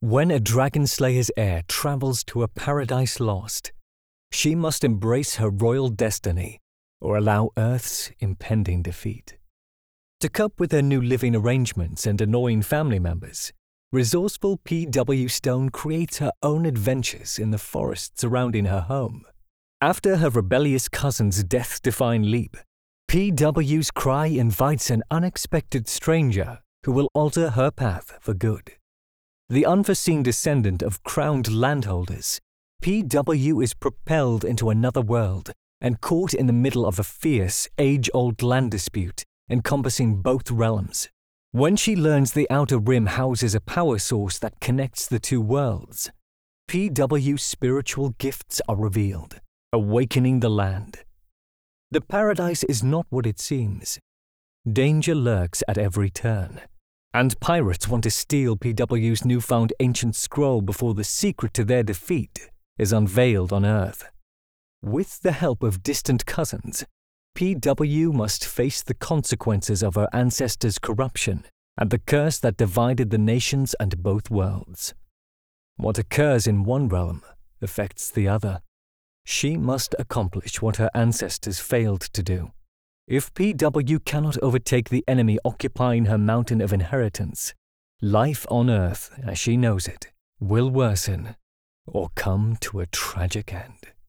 When a Dragon Slayer's heir travels to a paradise lost, she must embrace her royal destiny or allow Earth's impending defeat. To cope with her new living arrangements and annoying family members, resourceful P.W. Stone creates her own adventures in the forest surrounding her home. After her rebellious cousin's death-defying leap, P.W.'s cry invites an unexpected stranger who will alter her path for good. The unforeseen descendant of crowned landholders, P.W. is propelled into another world and caught in the middle of a fierce, age-old land dispute encompassing both realms. When she learns the Outer Rim houses a power source that connects the two worlds, P.W.'s spiritual gifts are revealed, awakening the land. The paradise is not what it seems. Danger lurks at every turn, and pirates want to steal P.W.'s newfound ancient scroll before the secret to their defeat is unveiled on Earth. With the help of distant cousins, P.W. must face the consequences of her ancestors' corruption and the curse that divided the nations and both worlds. What occurs in one realm affects the other. She must accomplish what her ancestors failed to do. If P.W. cannot overtake the enemy occupying her mountain of inheritance, life on Earth, as she knows it, will worsen or come to a tragic end.